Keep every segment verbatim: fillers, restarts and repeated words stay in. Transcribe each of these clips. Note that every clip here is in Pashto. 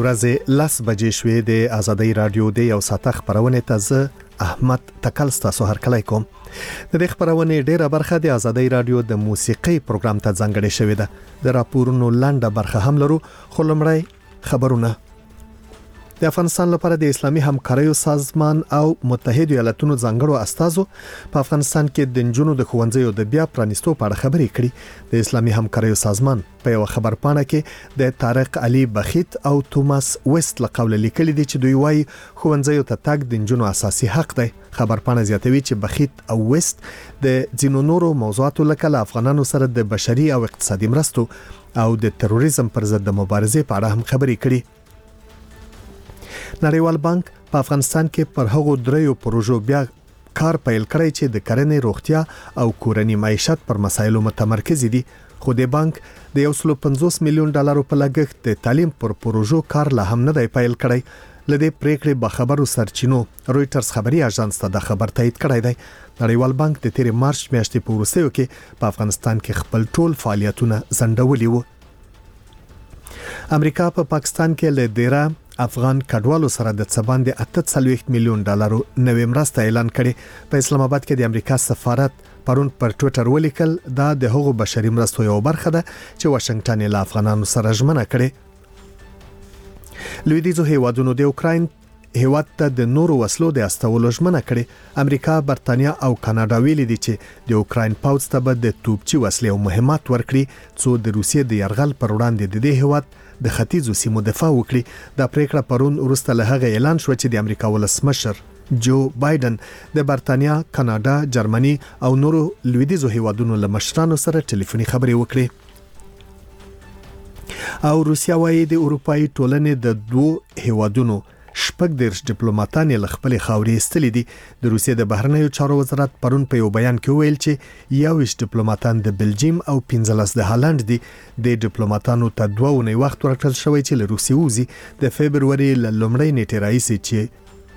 ورځې لس بجې شوې د آزادۍ رادیو د یو ساعت خبرونه ته زه احمد تکل ستاسو هرکلی کوم. د دې خبرونه ډیره برخه د آزادۍ رادیو د موسیقي پروګرام ته ځانګړې شوې ده. د راپورونو لنډه برخه هم لرو، خو لومړی خبرونه. د افغانستان لپاره د اسلامي همکاریو سازمان او متحده ایالاتونو ځانګړو استازو په افغانستان کې د نجونو د ښوونځیو د بیا پرانیستو په اړه خبرې کړې. د اسلامي همکاریو سازمان په یو خبرپاڼه کې د طارق علي بخیت او توماس ویست له قوله لیکلي دي چې دوی وايي ښوونځیو ته تګ د نجونو اساسي حق دی. خبرپاڼه زیاتوي چې بخیت او ویست د ځینو نورو موضوعاتو لکه له افغانانو سره د بشري او اقتصادي مرستو او د تروریزم پر ضد د مبارزې په اړه هم خبرې کړي. نړیوال بانک په افغانستان کې پر هغو دریو پروژو بیا کار پیل کړی چې د کرنې، روغتیا او کورنۍ معیشت پر مسایلو متمرکز دي. خو د بانک د یو سل پنځوس میلیون ډالرو په لګښت د تعلیم پر پروژو کار لا هم نه دی پیل کړی. لدې پریکړې به خبرو سرچینو رويټرز خبري اژانس ته د خبر تایید کړی دی. نړیوال بانک د تیر مارچ میاشتې په وروستیو کې په افغانستان کې خپل ټول فعالیتونه ځنډولي وو. امریکا په پا پاکستان کې له ډیره افغان کډوالو سره د څبان د اته څلوېښت میلیون ډالرو نوې مرسته اعلان کړي. په اسلام آباد کې د امریکا سفارت پرون پر ټوئیټر ولیکل دا د هغو بشري مرستو یو برخه ده چې واشنگټن له افغانانو سره ژمنه کړي. لویدیځو هیوادونو د اوکراین هیواد ته د نورو وسلو د استولو ژمنه کړي. امریکا، برتانیا او کاناډا ویلي دي چې د اوکراین پوځ ته به د توپچي وسلې او مهمات ورکړي څو د روسیې د یرغل پر وړاندې د دې هیواد د ختیځو سیمو دفاع وکړي. دا پریکړه پرون وروسته له هغه اعلان شو چې د امریکا ولسمشر جو بایدن د برتانیا، کاناډا، جرمني او نورو لویدیځو هیوادونو له مشرانو سره ټلیفوني خبرې وکړي. او روسیا وايي د اروپאי ټولنې د دوه هیوادونو شپږ دیرش ډیپلوماټان له خپل خاورې استلي دي. د روسیې د بهرنیو چارو وزارت پرون په یو بیان کې ویل چې یوویشت ډیپلوماټان د بلجیم او پنځلس د هالند دي. د ډیپلوماټانو ته دوه ونې وخت ورکړل شوی چې له روسیې وځي. د فبرवरी ل لومړۍ نیټې راځي چې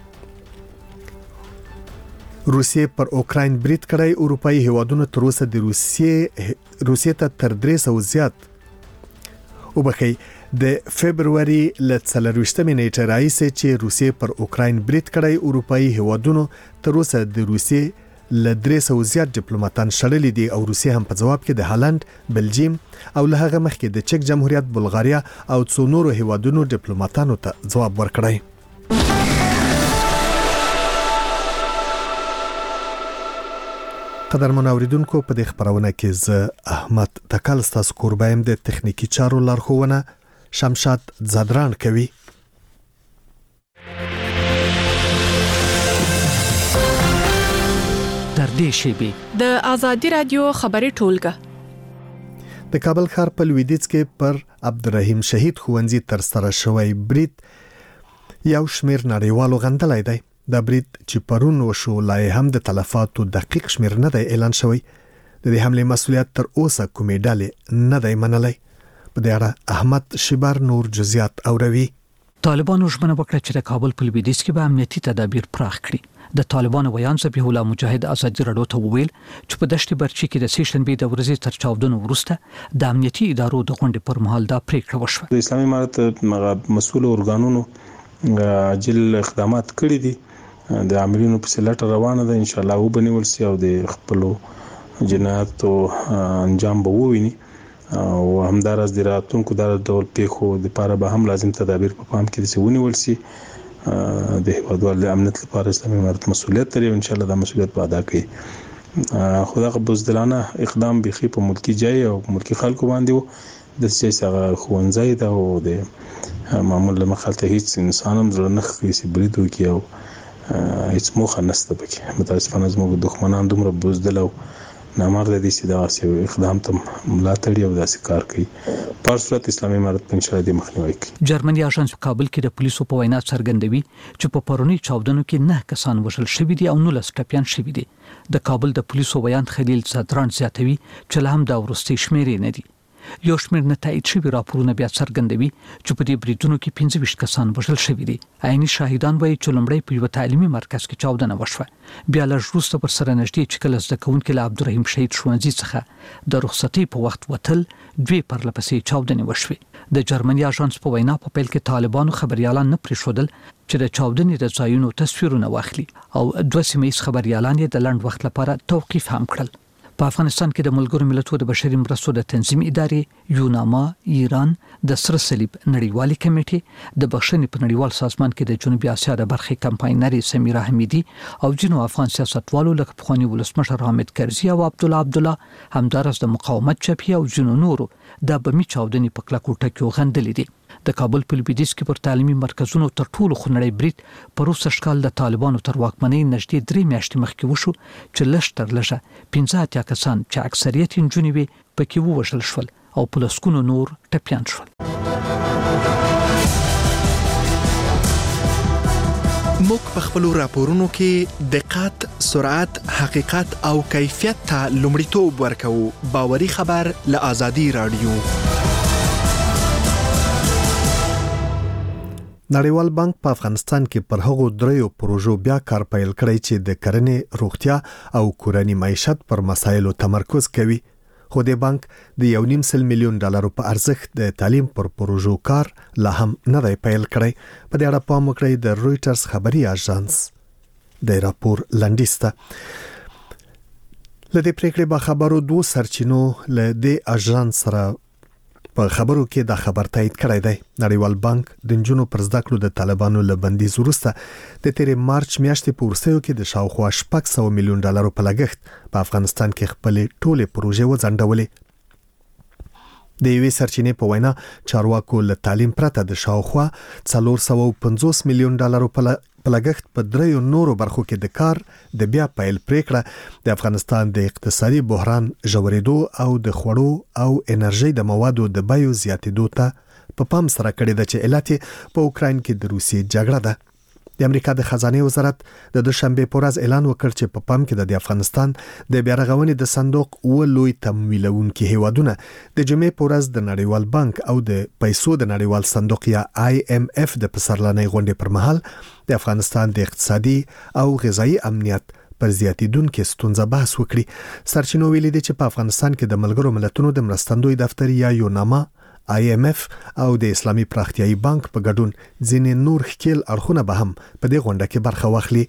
روسیې پر اوکراین برید کړی. اروپאי هیوادونو تر اوسه د روسیې روسیې ته تر درې سوه زیات وبخي د فبرवरी ل څلرويشتمې نیټه راځي چې روسیې پر اوکراین برید کړی. اروپאי هیوادونو تر اوسه د روسیې ل درې سوه زیات ډیپلوماټان شړلي دي او روسیې هم په جواب کې د هالند، بلجیم او له هغه مخکې د چک جمهوریت، بلغاریا او څو نورو هیوادونو ډیپلوماټانو ته جواب ورکړی. قدرمن اوریدونکو، په دې خبرونه کې زه احمد تکل ستاسو قربایم د تخنیکی چارو لارښوونه شمشاد زدران کوي. در دې شیبه د آزادی رادیو خبري ټولګه د کابل ښار په لویدیځ کې پر عبدالرحیم شهید ښوونځي تر سره شوی برید یو شمیر نړیوالو غندلای دی. د برید چې پرون وشو لا هم د تلفاتو دقیق شمیر نه دی اعلان شوی. د دې حمله مسؤلیت تر اوسه کومې ډلې نه دی منلی. په دې اړه احمد شبر نور جزئیات اوروي. طالبانو ژمنه وکړه چې د کابل په لویدیځ کې به امنیتي تدابیر پراخ کړي. د طالبانو ویان ذبیح الله مجاهد آزادي رادیو ته وویل چې په دشت برچی کې د سې شنبې د ورځې تر چاودنو وروسته د امنیتي ادارو د غونډې پر مهال دا پریکړه وشوه. د اسلامي امارت مسؤل ارګانونو عاجل اقدامات کړي دي. د عاملینو په سلټ روانه ده، ان شاء الله وبنول سي او د خپل جنایاتو انجام به وویني او همدارس د راتونکو د ډول پیښو د لپاره به هم لازم تدابیر په پام کې دي ونیول سي. د هیوادوالو د امنیت لپاره اسلامي امارت مسؤلیت لري او ان شاء الله دا مسؤلیت به ادا کوي. خدای بزدلانه اقدام بيخي په ملکی جای او ملکی خلکو باندې وو. د سیاسي خوندزای دا او د معمول مخالفت هیڅ انسان هم زړه نه خېسي بریدو کې او هیڅ موخه نشته پکې. متاسفانه زموږ دښمنان دومره بزدل او نامرده دي چې دا واسي اقدام ته ملاتړ او داسې کار کوي. په صورت اسلامي امارت په انشاء الله مخنیوي کوي. جرمني اژانس کابل کې د پولیسو په وینا څرګندوي چې په پرونی چاودنو کې نه کسان وژل شوي دي او نه لس ټپيان شوي دي. د کابل د پولیسو ویان خلیل زدران زیاتوي چې له هم دا ورستي شمیرې نه دي. یو شمېر نتایج شوي راپورونه بیا څرګندوي چې په دې بریدونو کې پنځه ویشت کسان وژل شوي دي. عیني شاهدان وایي چې لومړی په یو تعلیمي مرکز کې چاودنه وشوه، بیا لږ وروسته پر سره نږدې چې کله زده کوونکي له عبدالرحیم شهید ښوونځي څخه د رخصتۍ په وخت وتل دوی پرله پسې چاودنې وشوې. د جرمني اژانس په وینا په پیل کې طالبانو خبريالان نه پرېښودل چې د چاودنې د ځایونو تصویرونه واخلي او دوه سیمه ییز خبريالان یې د لنډ وخت لپاره توقیف هم کړل. په افغانستان کې د ملګرو ملتونو د بشري مرستو د تنظیم ادارې یوناما، ایران، د سره صلیب نړیوالې کمیټې، د بخښنې په نړیوال سازمان کې د جنوبي اسیا د برخې کمپاینري سمیرا حمیدي او جنو افغان سیاستوالو لکه پخوانی ولسمشر حامد کرزي او عبد الله عبد الله همدارس د مقاومت جبهې او جنو نورو د بمی چاودنې په کلکو ټکو غندلې دي. د کابل په لویدیځ کې پر تعلیمي مرکزونو تر ټولو خونړی برید په روسه شکال د طالبانو تر واکمنۍ نږدې درې میاشتې مخکې وشو چې لږ تر لږه پنځه اتیا کسان چې اکثریت نجونې وي پکې ووژل شول او په لسګونو نور ټپیان شول. موږ په خپلو راپورونو کې دقت، سرعت، حقیقت او کیفیت ته لومړیتوب ورکوو. باوري خبر له آزادي رادیو. نړیوال بانک په افغانستان کې پر هغو دریو پروژو بیا کار پیل کړی چې د کرنې، روغتیا او کورنی معیشت پر مسایلو تمرکز کوي. خو د بانک د یو نیم سل میلیون ډالرو په ارزښت د تعلیم پر پروژو کار لا هم نه دی پیل کړی. په دې اړه پام وکړئ د رويټرز خبري اژانس د راپور لنډیسته. لدې پریکړې به خبرو دوه سرچینو له دې اژانس سره په خبرو کې د خبر تایید کړی دی. نړیوال بانک د جنونو پر زده کړو د طالبانو له بندیز وروسته د تیرې مارچ میاشتې په ورسېو کې د شاوخوا شپږ سوه میلیون ډالرو په لګښت په افغانستان کې خپل ټولې پروژې وځنډولې. د یوې سرچینې په وینا چارواکو له تعلیم پرته د شاوخوا څلور سوه پنځوس میلیون ډالرو په لګښت په دریو نورو برخو کې د کار د بیا پیل پریکړه د افغانستان د اقتصادي بحران ژورېدو او د خوړو او انرژي د موادو د بیو زیاتېدو ته په پام سره کړی ده چې علت په اوکراین کې د روسیې جګړه ده. د امریکا د خزانه وزارت د دوشنبه په ورځ اعلان وکړ چې په پام کې د افغانستان د بیارغونې د صندوق و لوی تمویلونکي هیوادونه د جمعې په ورځ د نړیوال بانک او د پیسو د نړیوال صندوق یا آی ایم اف د پسرلنۍ غونډې پر مهال د افغانستان د اقتصادي او غذایی امنیت پر زیاتیدونکو ستونزه بحث وکړي. سرچینو ویلي دي چې په افغانستان کې د ملګرو ملتونو د مرستندوی دفتر یا یوناما، آی ایم اف او د اسلامي پراختیایي بانک په ګډون ځینې نور ښکیل اړخونه به هم په دې غونډه کې برخه واخلي.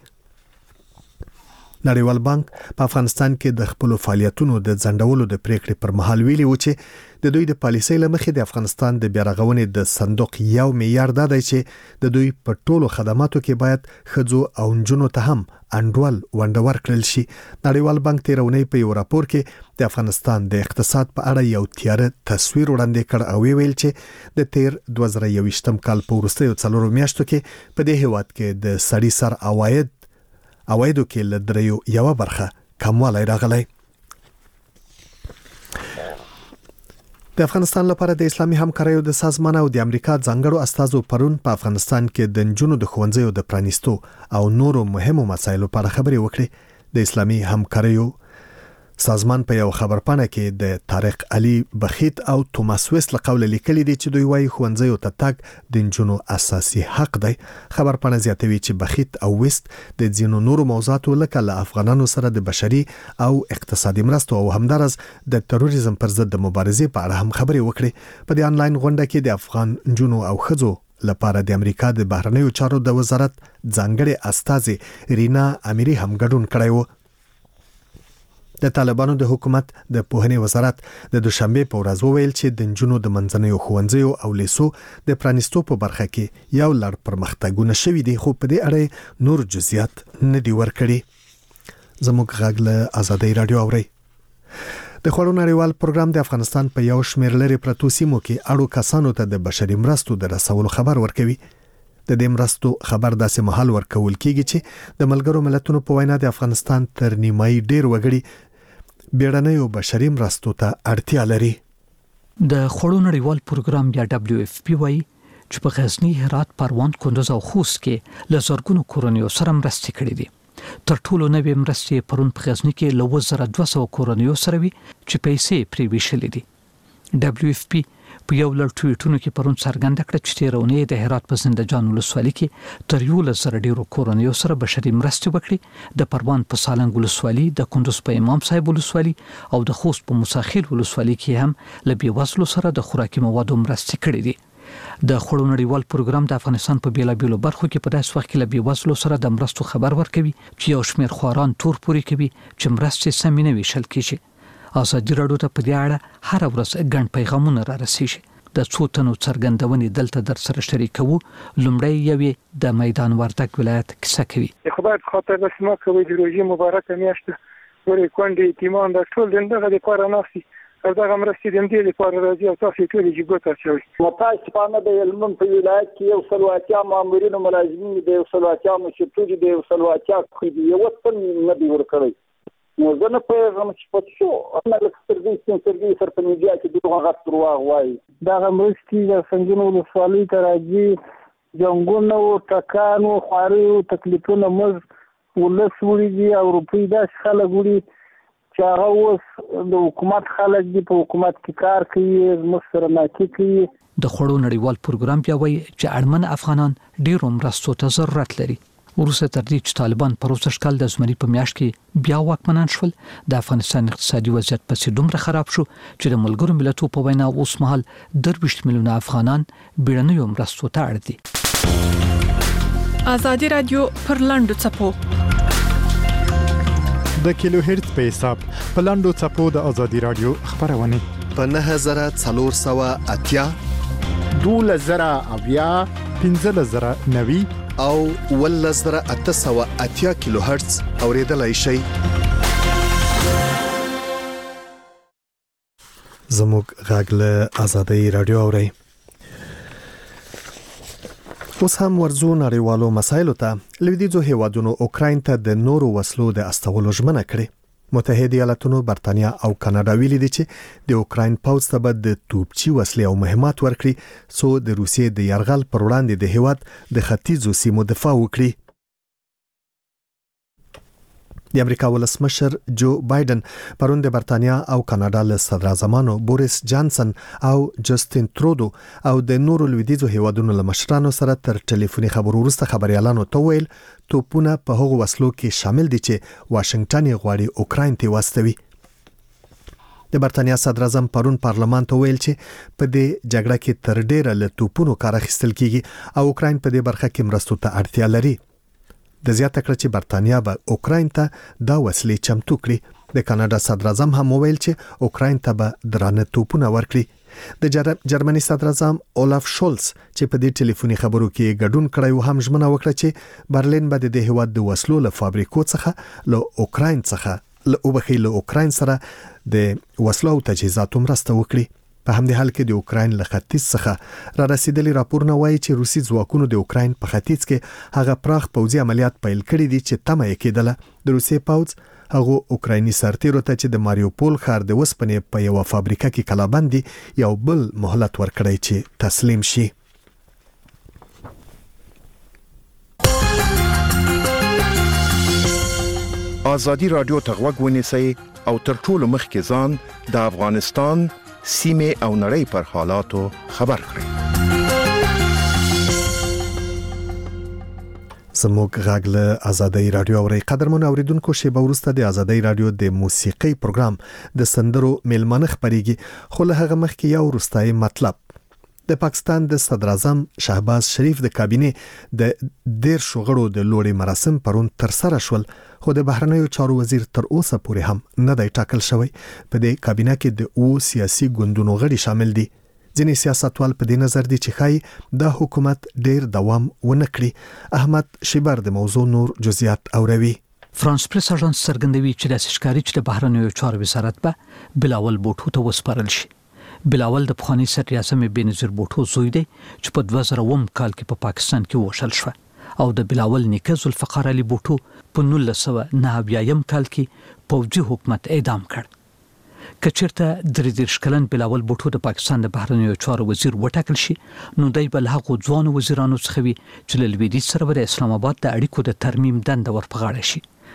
نړیوال بانک په افغانستان کې د خپل فعالیتونو د ځنډولو د پریکړې پر مهال ویلي و چې د دوی د پالیسۍ لمخې د افغانستان د بیارغونې د صندوق یو معیار دا دی چې د دوی په ټولو خدماتو کې باید ښځو او نجونو ته هم انډول ونډور کړل شي. نړیوال بانک تیر اونۍ په یو راپور کې د افغانستان د اقتصاد په اړه یو تیاره تصویر وړاندې کړ او ویل چې د تیر دوه زره یوویشتم کال په وروستیو څلورو میاشتو کې په دې هیواد کې د سړي سر عواید عوایدو کې له دریو یو برخه کموالی راغلی. د افغانستان لپاره د اسلامي همکاریو د سازمان او د امریکا ځانګړو استازو پرون په افغانستان کې د نجونو د ښوونځیو د پرانیستو او نورو مهمو مسایلو په اړه خبرې وکړې. د اسلامي همکاریو سازمان په یو خبرپاڼه کې د طارق علي بخیت او توماس ویست له قوله لیکلي دي چې دوی وايي ښوونځیو ته تګ د نجونو اساسي حق دی. خبرپاڼه زیاتوي چې بخیت او ویست د ځینو نورو موضوعاتو لکه له افغانانو سره د بشري او اقتصادي مرستو او همدارس د تروریزم پر ضد د مبارزې په اړه هم خبرې وکړي. په دې انلاین غونډه کې د افغان نجونو او ښځو لپاره د امریکا د بهرنیو چارو د وزارت ځانګړي استازي رینا امیری هم ګډون کړی و. د طالبانو د حکومت د پوهنې وزارت د دوشنبه په ورځ وویل چې د نجونو د منځنیو ښوونځیو او لیسو د پرانیستو په برخه کې یو لړ پرمختګونه شوي دي، خو په دې اړه نور جزئیات نه دي ورکړي. زموږ غږ له آزادۍ رادیو اوري. د خوړو نړیوال پروګرام د افغانستان په یو شمېر لري پرتو سیمو کې اړو کسانو ته د بشري مرستو د رسولو خبر ورکوي. د دې مرستو خبر داسې مهال ورکول کیږي چې د ملګرو ملتونو په وینا د افغانستان تر نیمایي ډیر وګړي بیړنیو بشري مرستو ته اړتیا لري. د خوړو نړیوال پروګرام یا دبليو اف پی وايي چې په غزنی، هرات، پروان، کندوز او خوست کې له زرګونو کورنیو سره مرستې کړې دي. تر ټولو نوې مرستې پرون په غزنی کې له دوه زره دوه سوه کورنیو سره وي چې پیسې پرې ویشلې دي. دبليو اف پی په یو لړ ټویټونو کې پرون څرګنده کړه چې تیرونې د هرات په زنده‌جان ولسوالۍ کې تر یو لس زره ډیرو کورنیو سره بشري مرستې وکړي. د پروان په سالنګ ولسوالۍ، د کندوز په امام صاحب ولسوالۍ او د خوست په موساخیل ولسوالۍ کې هم له بېوزلو سره د خوراکي موادو مرستې کړې دي. د خوړو نړیوال پروګرام د افغانستان په بیلابېلو برخو کې په داسې وخت کې له بېوزلو سره د مرستو خبر ورکوي چې یو شمېر خواران تور پورې کوي چې مرستې سمې نه ویشل کېږي. ازادي راډیو ته په دې اړه هر ورځ ګڼ پیغامونه را رسیږي. د څو تنو څرګندونې دلته در سره شریکوو. لومړی یوې د میدان وردګ ولایت کیسه کوي. خدای په خاطر د سما کوي د روزي مبارکه میاشت ورې کونډې ایمان د ټول دغه لپاره ناسي او دغه مرستې د دې لپاره راځي او تاسو ټول یې ګوت اچوي. متاسفانه د علم په ولایت کې یو سلواتیا مامورینو ملازمین د یو سلواتیا مشرتوجي د یو سلواتیا خو دی یو څه نه دی ورکړی. نو زه نه پوهېږم چې په څو انا لکه سترګې سپین سترګې سره په میډیا کې دغه غږ درواغ وایي. دغه مرستې د سنګین ولسوالۍ ته راځي، جنګونه او ټکان او خواري او تکلیفونه موږ ولس وړي دي او روپۍ داسې خلک وړي چې هغه اوس د حکومت خلک دي، په حکومت کې کار کوي، زموږ سره ناکي کوي. د خوړو نړیوال پروګرام بیا وایي چې اړمن افغانان ډېرو مرستو ته ضرورت لري. وروسته تر دې چې طالبان په روسش کال د زمري په میاشت کې بیا واکمنان شول، د افغانستان اقتصادي وضعیت پسې دومره خراب شو چې د ملګرو ملتونو په وینا اوس مهال درویشت میلیونه افغانان بیړنیو مرستو ته اړ دي. ازادي راډیو پر لاندو چپو د کیلو هرتز په حساب په لاندو چپو د ازادي راډیو خبرونه په نه زره څلور سوه اتیا دوله زره اویا پنځه زره نوي او ول زره اته سوه اتیا کیلو هرتز اوریدلای شي. زموږ غږ له ازادي راډیو اوري. اوس هم ورزو نړیوالو مسایلو ته لویدیځو هیوادونو اوکراین ته د نورو وسلو د استولو ژمنه کړې. متحده ایالاتونو، برتانیا او کاناډا ویلي دي چې د اوکراین پوځ ته به د توپچي وسلې او مهمات ورکړي څو د روسیې د یرغل پر وړاندې د هیواد د ختیځو سیمو دفاع وکړي. د امریکا ولسمشر جو بایدن پرون د برتانیا او کاناډا له صدراعظمانو بوریس جانسن او جسټین ترودو او د نورو لویدیځو هیوادونو له مشرانو سره تر ټلیفوني خبرو وروسته خبريالانو ته ویل توپونه په هغو وسلو کې شامل دي چې واشنگټن یې غواړي اوکراین ته واستوي. د برتانیا صدراعظم پرون پارلمان ته ویل چې په دې جګړه کې تر ډیره له توپونو کار اخیستل کیږي او اوکراین په دې برخه کې مرستو ته اړتیا لري. د زیاته کړ چې برتانیا به اوکراین ته دا وسلې چمتو کړي. د کاناډا صدراعظم هم ویل چې اوکراین ته به درانه توپونه ورکړي. د جرمني صدراعظم اولاف شولز چې په دې ټلیفوني خبرو کې ګډون کړی و هم ژمنه وکړه چې برلین به د دې هیواد د وسلو له فابریکو څخه له اوکراین څخه له وبخي له اوکراین سره د وسلو او تجهیزاتو مرسته وکړي. په همدې حال کې د اوکراین له ختیځ څخه را رسیدلي راپورونه وایي چې روسي ځواکونو د اوکراین په ختیځ کې هغه پراخ پوځي عملیات پیل کړي دي چې تمه یې کېدله د روسي پوځ هغه اوکرایني سرتیرو ته چې د ماریوپول ښار د وسپنې په یو فابریکه کې کلابند دي یو بل مهلت ورکړی چې تسلیم شي. ازادي راډیو ته غوږ ونیسئ او تر ټولو مخکې ځان د افغانستان سیمه او نړۍ پر حالاتو خبر کړئ. زموږ غږ له ازادي راډیو اوري. قدرمن اوریدونکو، شیبه وروسته د ازادي راډیو د موسیقي پروګرام د سندرو میلمانه خبريږي، خو له هغه مخکې یو وروستای مطلب. د پاکستان د صدراعظم شهباز شریف د کابینې د ډیر شغړو د لوړې مراسم پرون تر سره شول، خو د بهرنیو چارو وزیر تر اوسه پورې هم نه دی ټاکل شوی. په دې کابینه کې د او سیاسي ګوندونو غړي شامل دي. ځینې سیاستوال په دې نظر دي چې خای د حکومت ډیر دوام ونه کړي. احمد شیبر د موضوع نور جزئیات اوروي. فرانس پریس اژانس څرګندوي چې د ښکاری چې د بهرنیو چارو وزارت به بلاول بوټو ته وسپارل شي. بلاول د پخوانی صدر اعظم بنظیر بوټو زوی دی چې په دوه زره اووه کال کې په پاکستان کې وشل شو او د بلاول نیکه ذوالفقار علي بوټو په نولس سوه نهه اویایم کال کې پوځي حکومت اعدام کړ. کچیرته درې دېرش کلن بلاول بوټو د پاکستان د بهرنیو چارو وزیر وټاکل شي، نو دی بل هغه ځوان وزیرانو څخه وي چې له لویدیځ سره د اسلام آباد د اړیکو د ترمیم دنده ورپغاړه شي.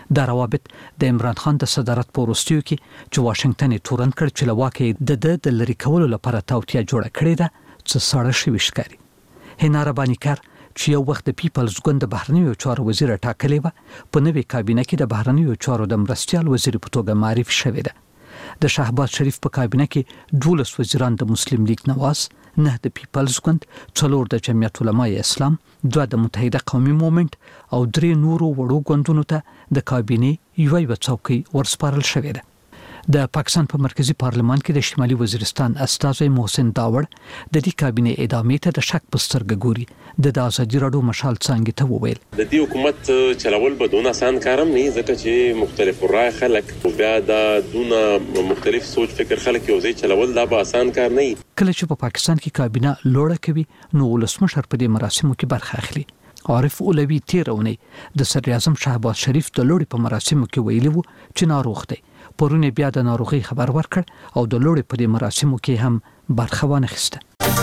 دا روابط د عمران خان د صدارت په وروستیو کې چې واشنگټن یې تورن کړ چې لواکې د د د لری کولو لپاره توطیه جوړه کړې ده چې ساړه شوي ښکاري. هینا ربانیکر چې یو وخت د پیپلز ګوند د بهرنیو چارو وزیر ټاکلې و په نوې کابینه کې د بهرنیو چارو د مرستیال وزیر په توګه معرفي شوې ده. د شهباز شریف په کابینه کې دولس وزیران د مسلم لیگ نواز، نه د پیپلز ګوند، څلور د جمعیت علماء اسلام، دوه د متحده قومي موومېنټ او درې نورو وړو ګوندونو ته د کابینې یوه یوه څوکۍ ورسپارل شوې ده. د پاکستان په مرکزی پارلمان کې د شمالي وزیرستان استازی محسن داوړ د دې کابینې ادامې ته د شک په سترګه ګوري. د آزادي راډیو مشال څنګه ته وویل د دې حکومت چلول به دونه آسان کارم نه ځکه چې مختلف رائے خلک بیا د دونه مختلف سوچ فکر خلک یو ځای چلول دا به آسان کار نه. کله چې په پاکستان کې کابینه لوړه کوي نو ولسمشر په دې مراسمو کې برخه اخلي. عارف اولوی تیرونی د صدر اعظم شهباز شریف د لوړې په مراسمو کې ویلي وو چې ناروغ دی. پرونه بیا د ناروغي خبر ورکړ او د لوړې په دې مراسمو کې هم برخه وانخیسته.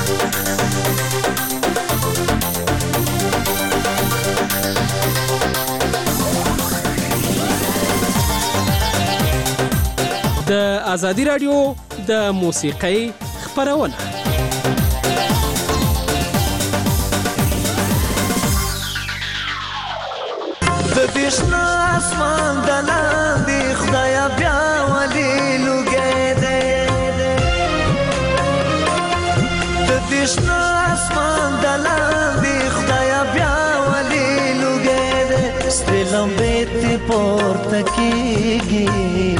د آزادي راډیو د موسیقۍ خبرونه. د دشنا اسمان دلان دی خدایا بیا ولی لګې دی. د دشنا اسمان دلان دی خدایا بیا ولی لګې دی. ستلم بیت پورته کیږي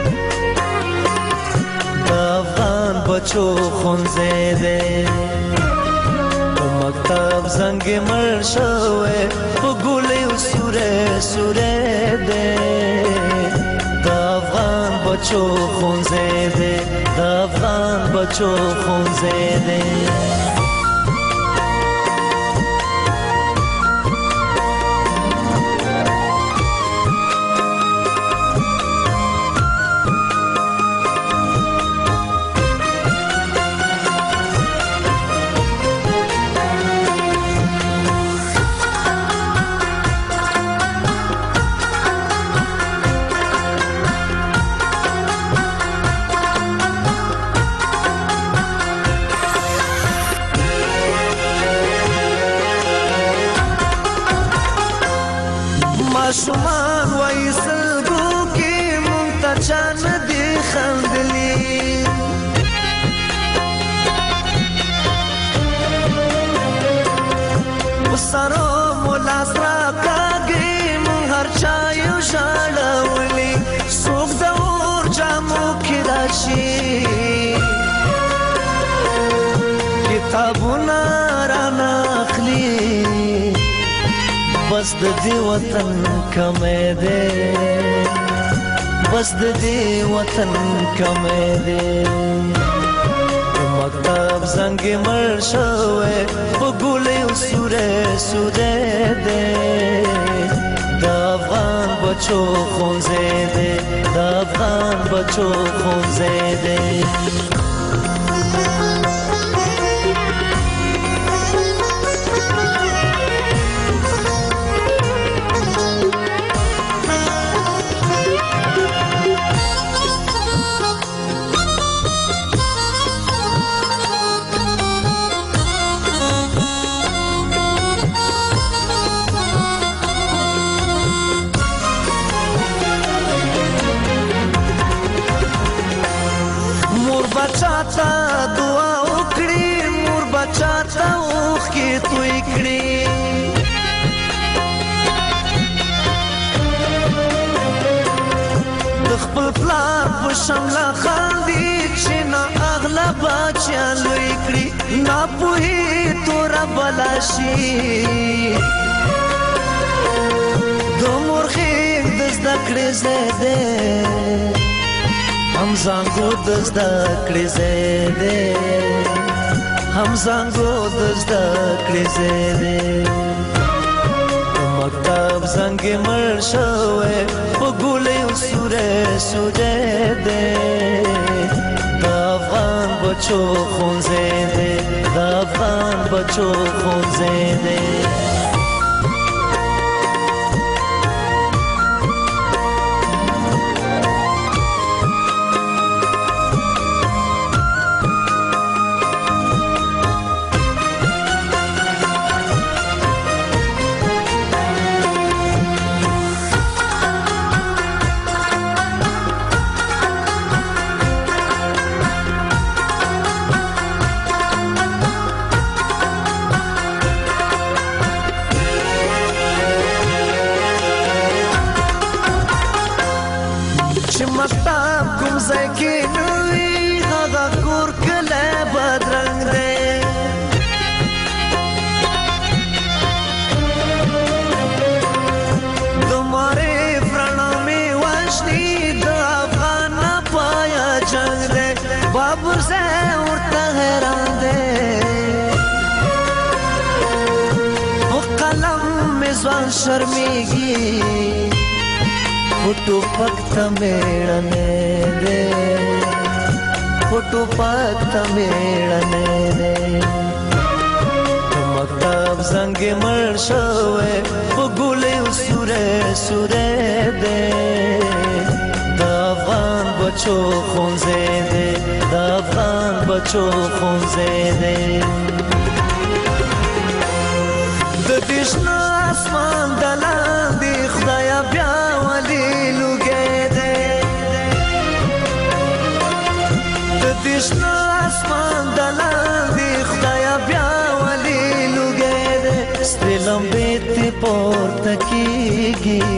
افغان بچو خونځې دی. مکتب زنګ مړ شوی په ګولې سورې سورې دی. د افغان بچو خونځې دی، د افغان بچو خونځې دی. ماشومان وای سلګو کې مونږ ته چان دي خندلي. وسارو مولا سره کاږي مونږ هر چا یو شاړولي. څوک د اور جامو کې راشي کتابونه رانه اخلي. بس د دې وطن کمې ده، بس د دې وطن کمې ده. مکتب زنګ مړ شوی په ګولې سورې سورې ده. د افغان بچو خونځې ده، د افغان بچو خونځې ده. بچاتا دعا وکړي، مور بچاتا اوښکې توی کړي. د خپل پلار په شمله خاندي چې نه اغله بچیان لوی کړي. ناپوهي توره بلا شي د مور غېږ د زده کړې ځای دی. هم زانګو د زده کړې ځای دی، هم زانګو د زده کړې ځای دی. مکتب زنګ مړ شوی په ګولې سورې سورې دی. د افغان بچو خونځې دی، د افغان بچو خونځې دی. مکتب کوم ځای کې نوی هغه کور کله بدرنګ دی د معرف رڼا مې وشني د افغان پایا جنګ دی بابر زه ورته حیران دی په قلم مې ځوان شرمېږي फोटो पक्ता मेड़ने दे फोटो पक्ता मेड़ने दे मकतब संगे मर शवे बगुले सुरे सुरे दे दाफान बचो खौंजे दे दाफान बचो खौंजे दे ददिशना आसमान दलान दी खुदाया ब्या دشنا اسمان دلان دی خدایا بیا ولی لوگه ده ستلم بیتی پورتا کیگی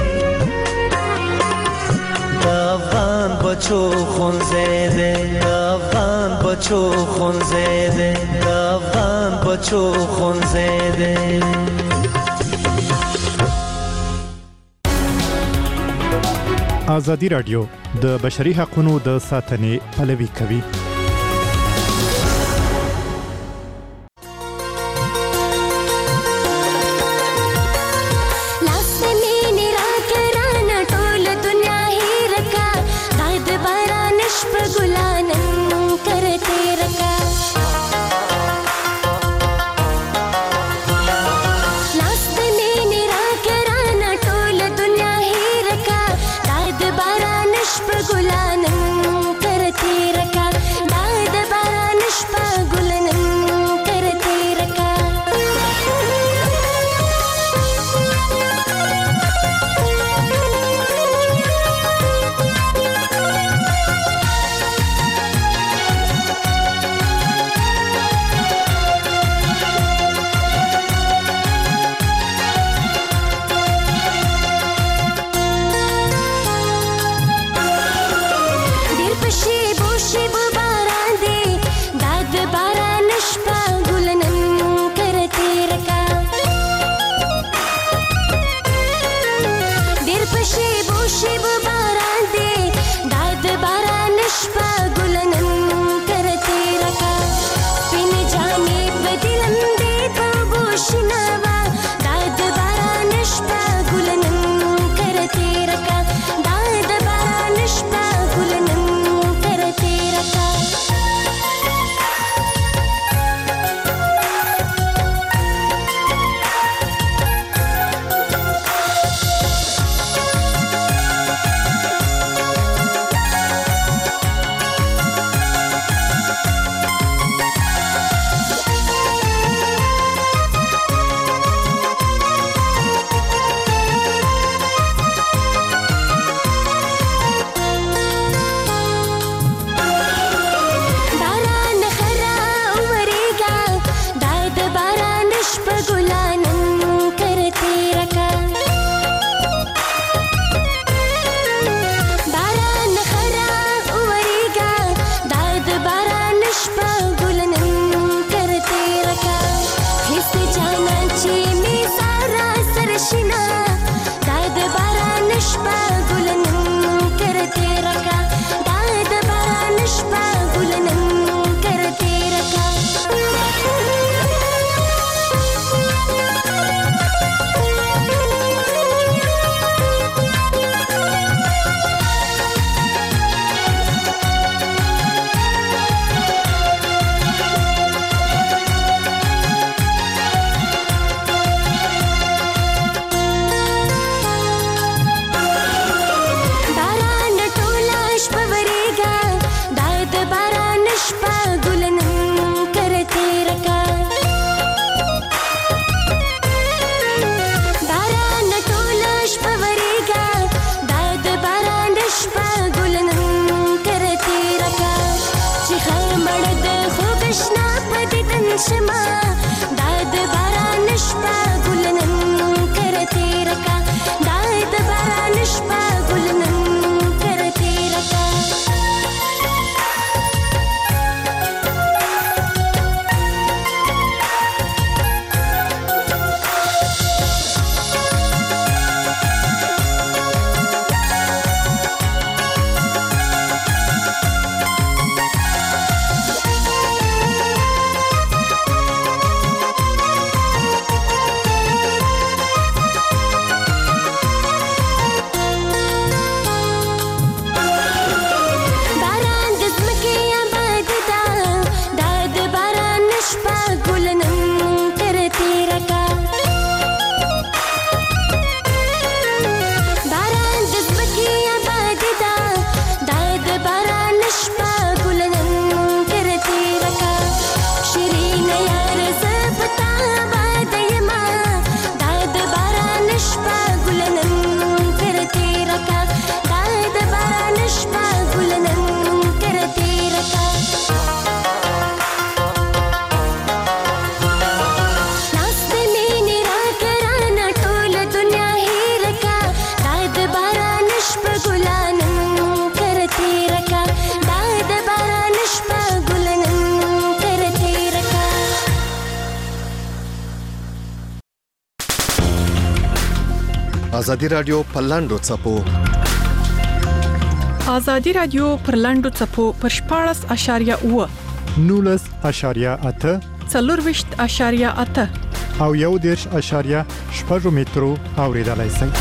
دا افغان بچو خونزه ده دا افغان بچو خونزه ده دا افغان بچو خونزه ده ازادي رادیو د بشري حقوقو د ساتنې پلوي کوي. ازادي رادیو په لاندو چپو ازادي رادیو پر لاندو چپو پر شپاړس اشاریه اوه نولس اشاریه اته څلورویشت اشاریه اته او یو دیرش اشاریه شپږ مترو اوریدلای شئ.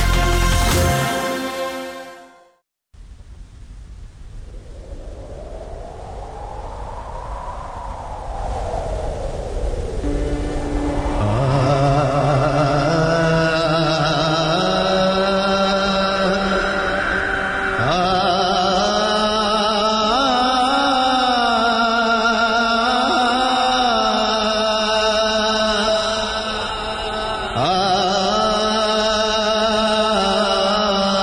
Ah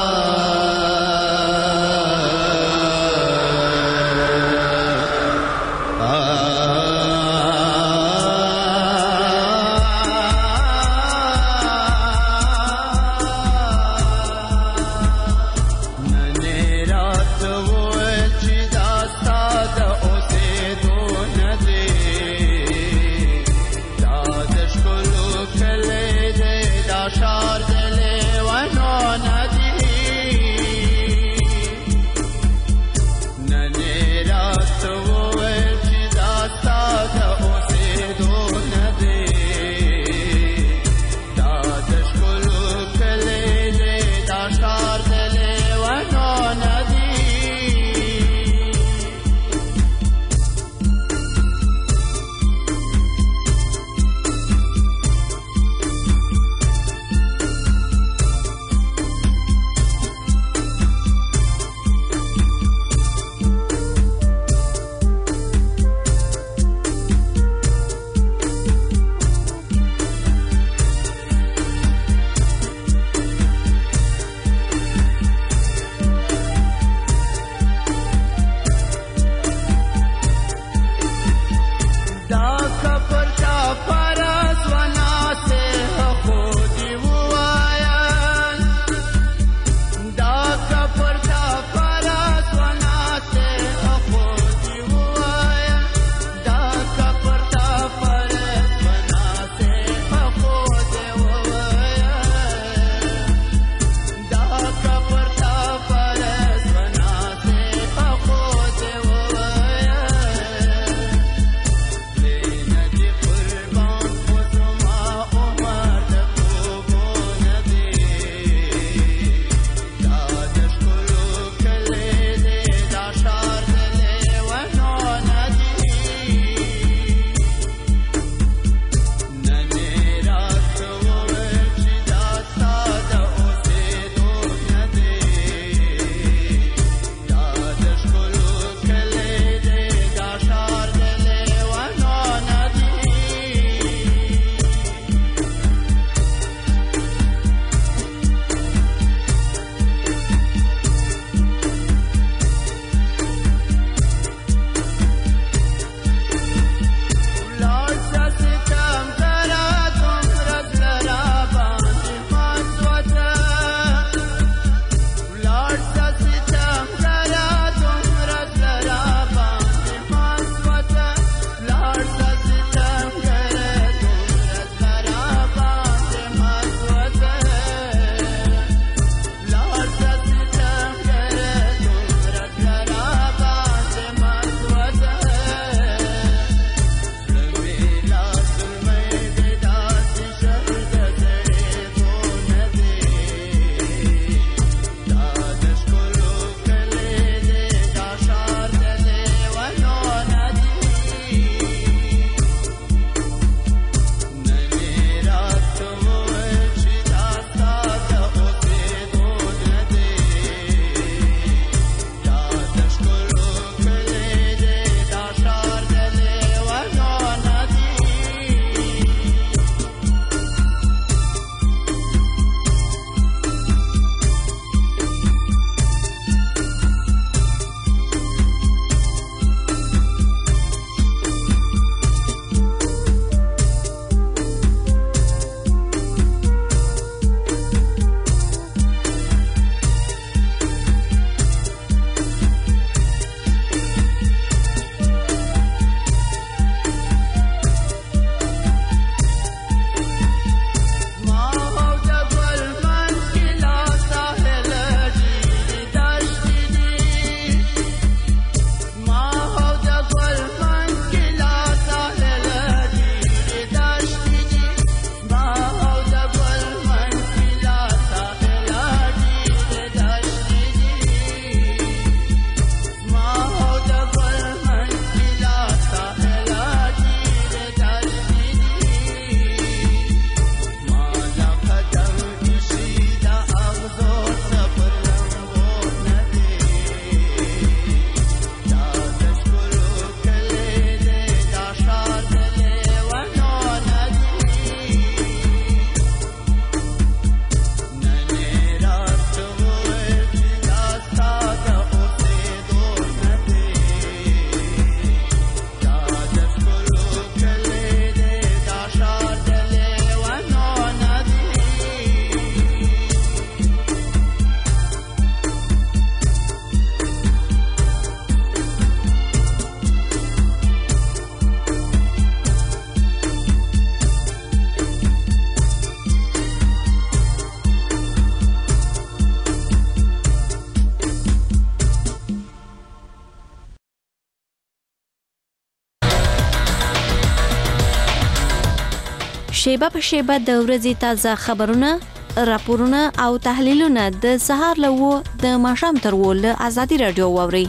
شیبه په شیبه د ورځې تازه خبرونه، راپورونه او تحلیلونه د سهار له وو د ماښام تر وو له آزادي رادیو واوري.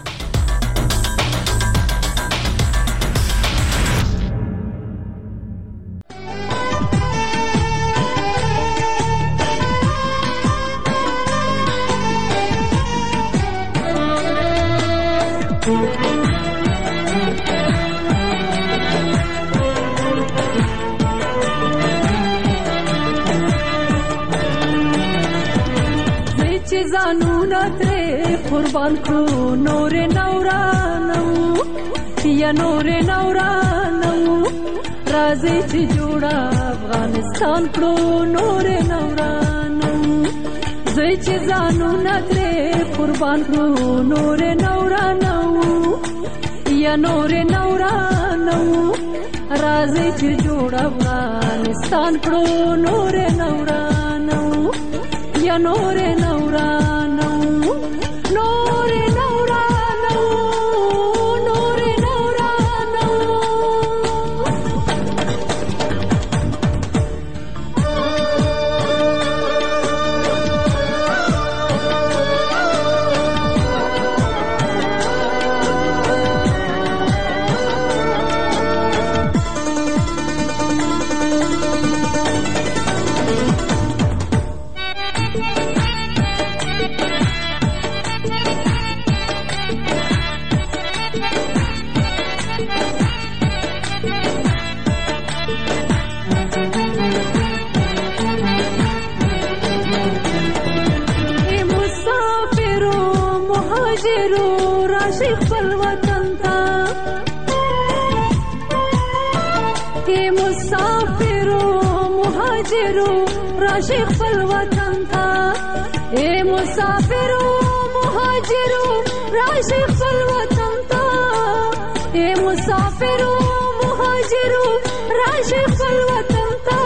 قربان کړو نور نورانو یا نور نورانو راځي چې جوړه افغانستان کړو نور نورانو زوی چې ځانو نترې قربان کړو نور نورانو یا نور نورانو راځي چې جوړه افغانستان کړو نور نورانو یا نور نورانو راشي خپل وطن ته اے مسافرو مهاجرو راشي خپل وطن ته اے مسافرو مهاجرو راشي خپل وطن ته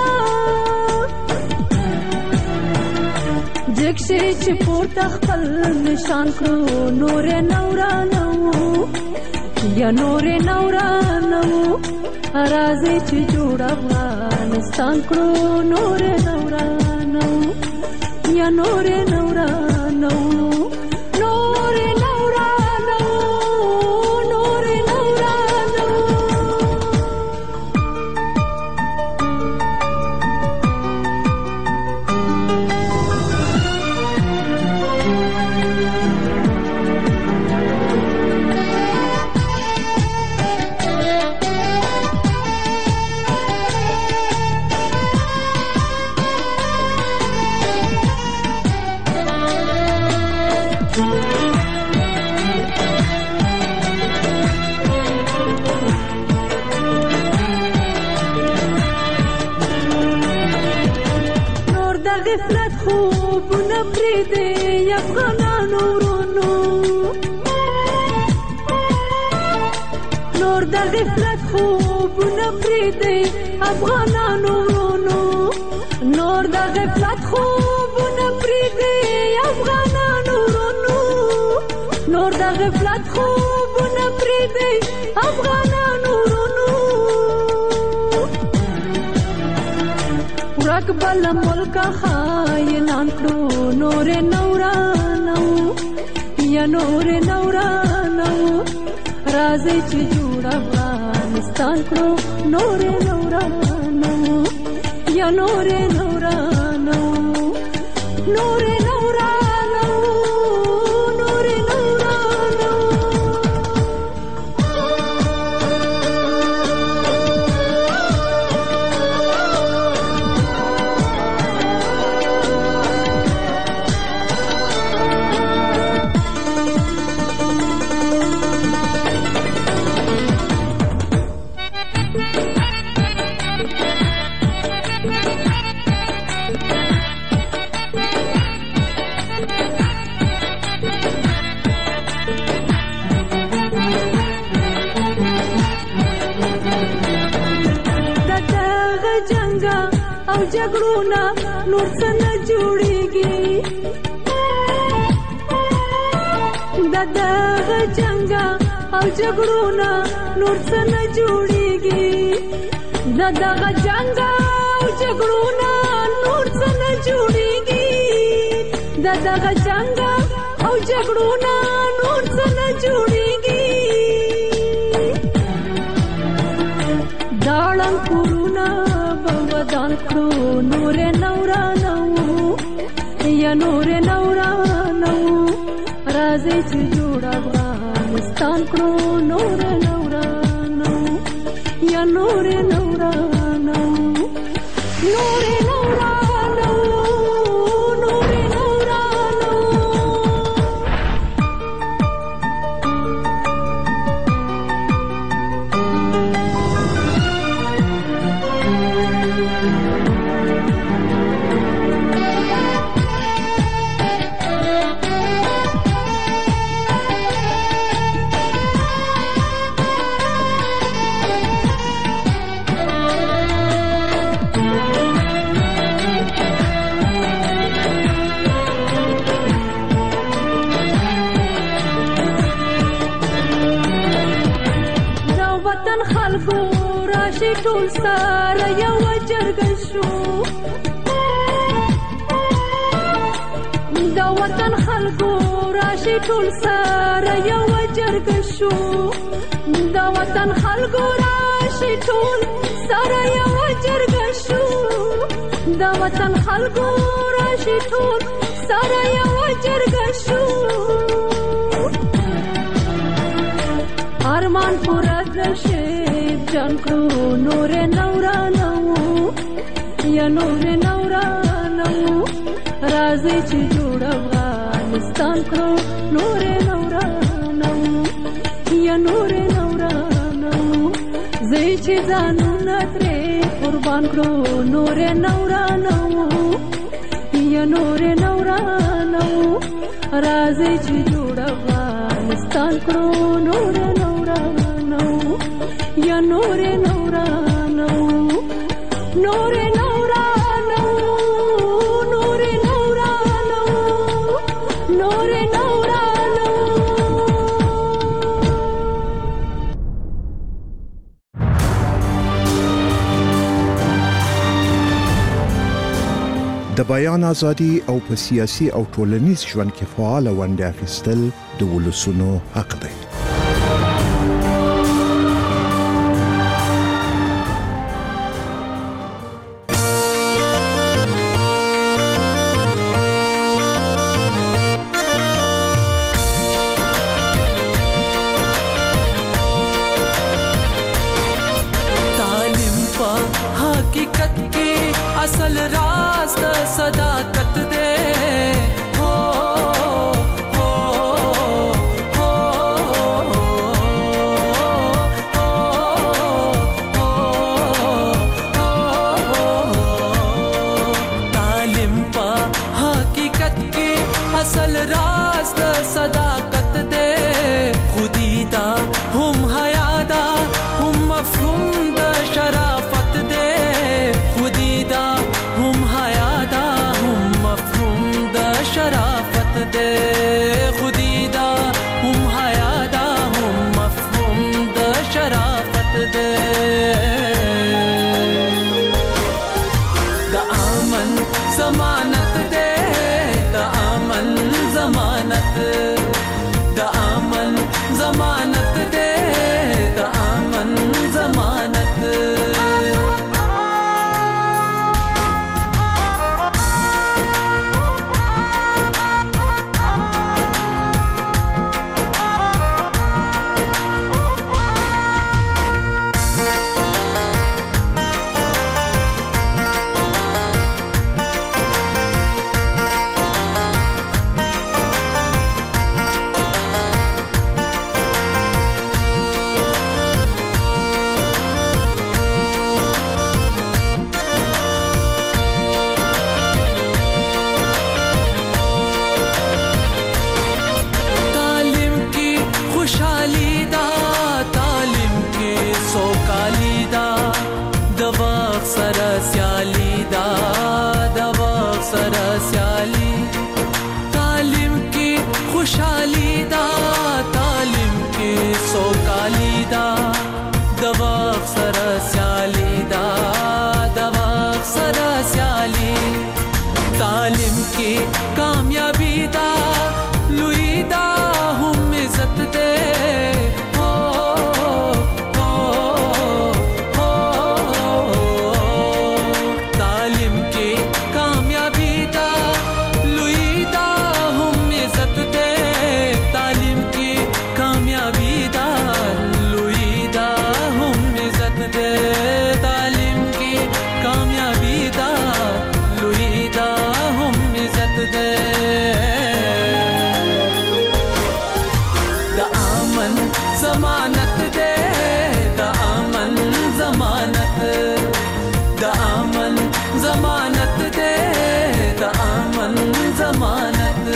جګشي چې پورته خپل نشان کړو نور نورانو یا نور نورانو راځي چې جوړ افغانستان کړو نور نورانو یا نور نورانو نور نورانو نور نورانو خوبونه پرېږدي افغانانو ورونو نور د غفلت خوبونه پرېږدي افغانانو ورونو نور د غفلت خوبونه پرېږدي افغانانو ورونو نور د غفلت خوبونه پرېږدي افغانانو ورونو ورک بل ملک خاینان کړو نور نورانو یا نور نورانو راځي چې جوړ افغانستان کړو نور نورانو یا نور نورانو نور نورانو نور نورانو او جګړونه نور څه نه جوړېږي د دغه جنګ او جګړونه نور څه نه جوړېږي د دغه جنگ او جګړونه نور څه نه جوړیږي د دغه جنگ او جګړونه نور څه نه جوړیږي داړم کورونه به ودان کړو نور نورانو یا نور نورانو راځي چې جوړ افغانستان کړو نور نورانو یا نور نورانو نور نورانو نور نورانو ټول سره یو جرګه شو د وطن خلکو راشي ټول سره یو جرګه شو د وطن خلکو راشي ټول سره یو جرګه شو د وطن خلکو راشي ټول سره یو جرګه شو ارمان پورا کړه جان کړو نور نورانو یا نور نورانو راځي چې جوړ افغانستان کړو نور نورانو یا نور نورانو زه چې ځانونه ترې قربان کړو نور نورانو یا نور نورانو راځي چې جوړ افغانستان کړو نور نورانو یا نور نورانو نور نورانو نور نورانو نور نورانو د بیان ازادي او په سیاسي او ټولنیز ژوند کې فعال ونډه اخیستل د ولسونو حق دی. هم ضمانت دے دا امن ضمانت دا امن ضمانت دے دا امن ضمانت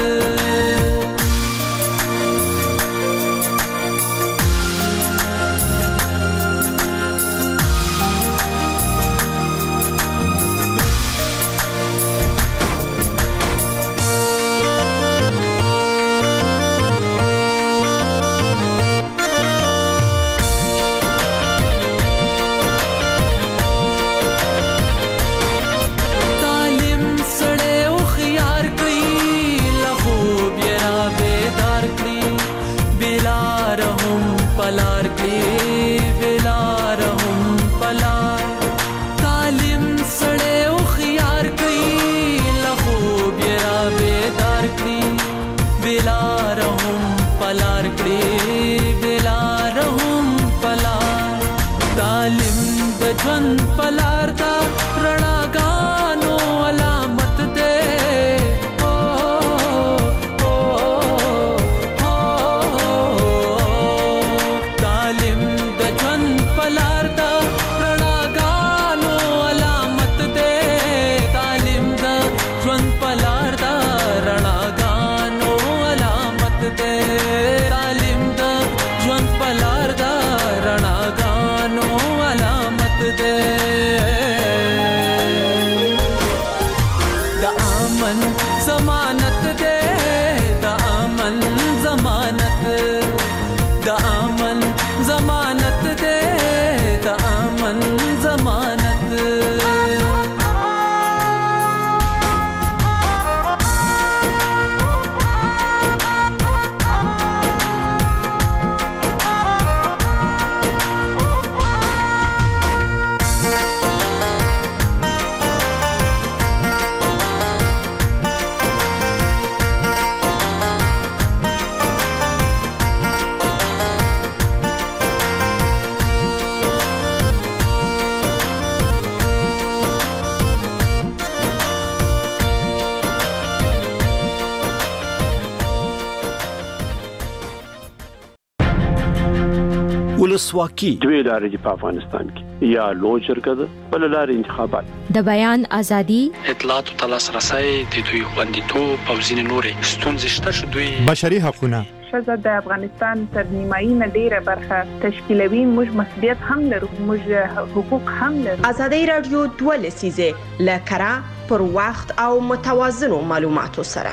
पलार के बेलार हम पलार तालिम सड़े उखियार कई लखूब येरा बेदार कई बेलार हम पलार के बेलार हम पलार तालिम दजवन पलार दा रणा गानो अलामत दे ولسواکي دوی لارې په افغانستان کې یا لوی شرکت بل لارې انتخابات د بیان ازادي اطلاعات او تلاسرسي د دوی خوندیتوب او ځین نورې ستونزې شته شو دوی بشري حقوقونه شزه د افغانستان تر نیمایي نه ډیره برخه تشکیلوي موږ مسؤلیت هم لرو موږ حقوق هم لرو ازادي رادیو دوه لسیزه لکرا پر وخت او متوازن معلوماتو سره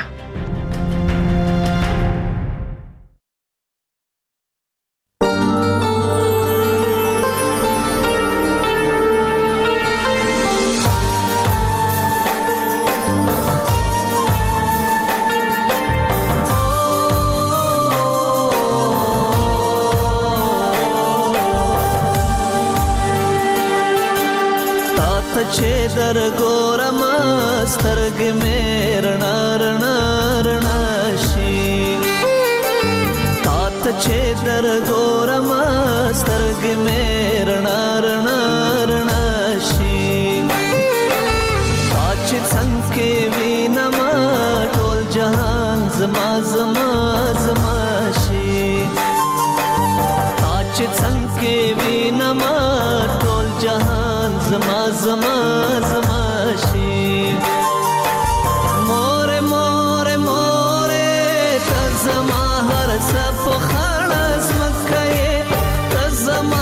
در ګورم سترګې مې رڼا رڼا رڼا شي تات چې در ګورم سترګې مې رڼا رڼا رڼا شي تات چې څنګه وینم ټول جهان زما زما زما شي تات چې څنګه وینم ټول جهان زما زما زما شي مور مور مور ته زما هر څه په خړس مکه ته زما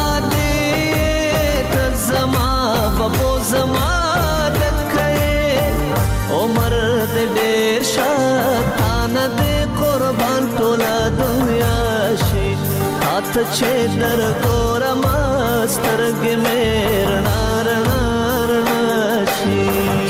دې ته زما په زما دکه عمر دې ډېر شاتان دې قربان ټول دنیا شي هات چې در ګورم سترګې مې رڼا رڼا رڼا شي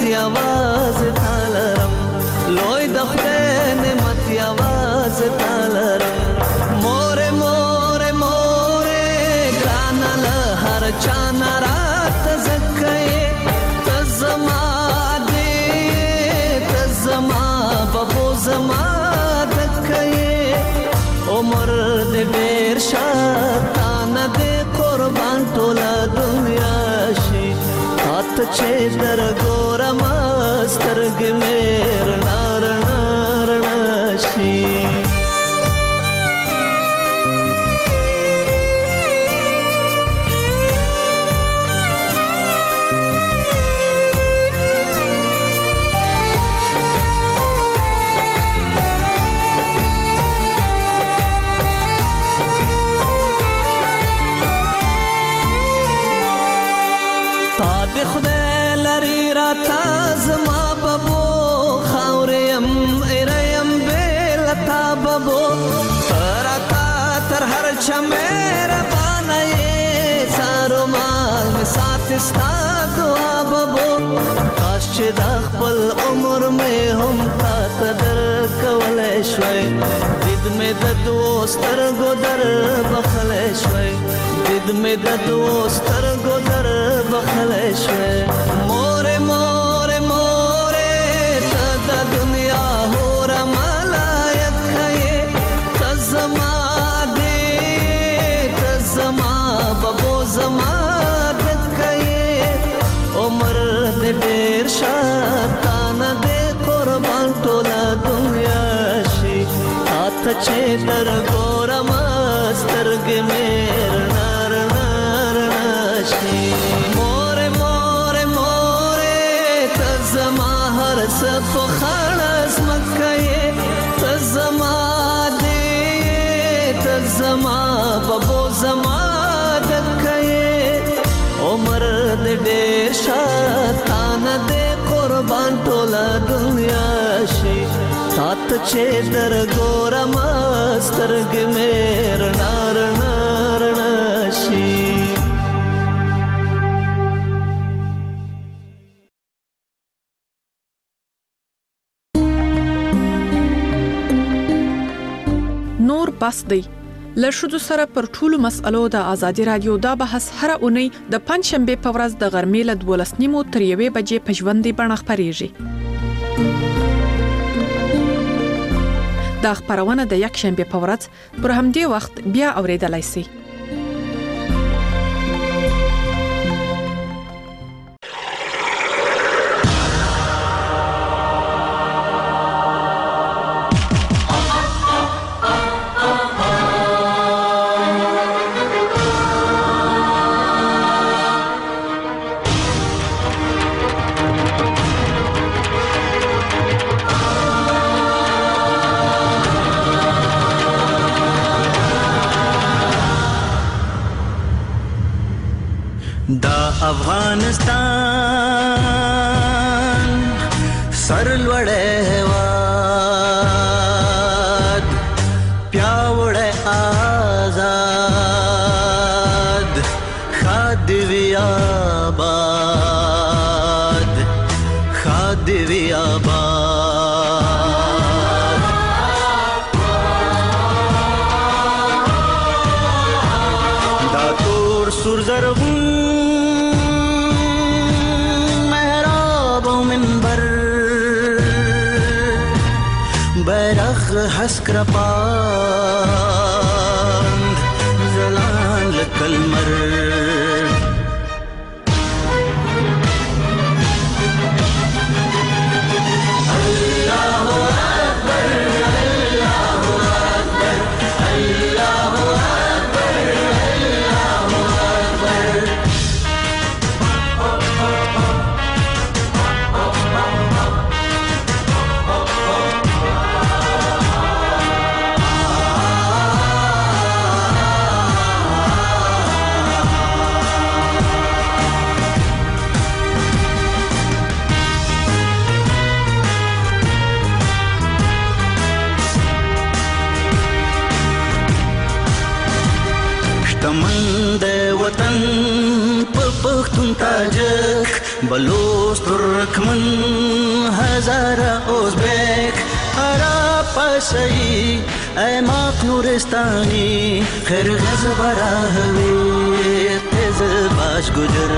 یواز تالرم لوی د خدای نعمت یواز تالرم مور مور مور ګران له هر چا نارات زکه تزما دې تزما بابو زما دکه عمر دې ډیر شاتان دې قربان ټول دنیا شي هات چې در ګورم سترګ مې رڼا رڼا رڼا شي خدای لري را تازما بابو خاورم اريم بل تابو ترتا تر هر چمر باندې سارو مال می سات استا دعا بابو کاش چې د خپل عمر مې هم تا قدر کولای شوي دید مې د دوستر ګدر بخلای شوي دید مې د دوستر ګدر بخلای شوي مور مور مور ته د دنیا هور ملایک یې تزما دې تزما بابو زما دکې عمر دې ډېر شاتان دې قربان ټول دنیا شي هات چې در ګورم سترګې مې رڼا رڼا رڼا شي مور مور مور تزما هر صف خلاص مکه تزما دې تزما بابو زما دکې عمر دې ډېر شاتان دې قربان ټول دنیا شي سات چې در ګورم سترګې مې رڼا رڼا رڼا شي نور بس دی له ښځو سره پر ټولو مسألو د ازادي رادیو دا بحث هره اونۍ د پنځشنبې په ورځ د غرمې له دولس نیمو تر یوې بجې په ژوندۍ بڼه خپرېږي. دا خپرونه د یکشنبې په ورځ پر همدې وخت بیا اورېدلای شئ. افغانستان سرلوړې هېواد پیاوړی آزاد ښاد وي آباد ښاد وي آباد دا تور سور زرغون حسک رپاند زلان لکلمر بلوچ ترکمن هزاره ازبک عرب پشایی ایماق نورستانی خرغز براهوی تز باش گجر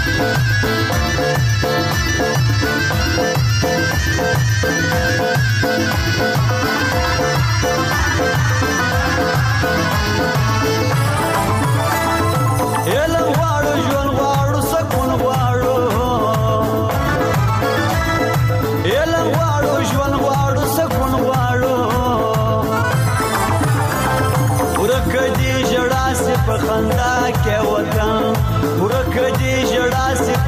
We'll be right back.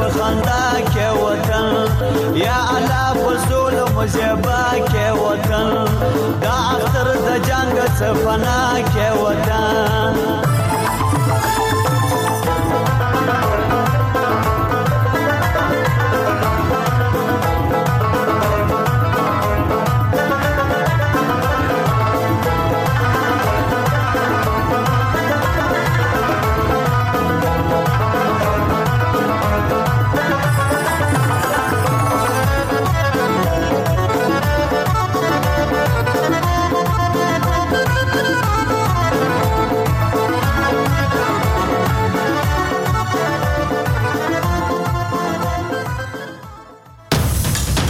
خندا کې وطن یا الله په ظلم زیبا کې وطن دا اختر د جنگ څخه فنا کې وطن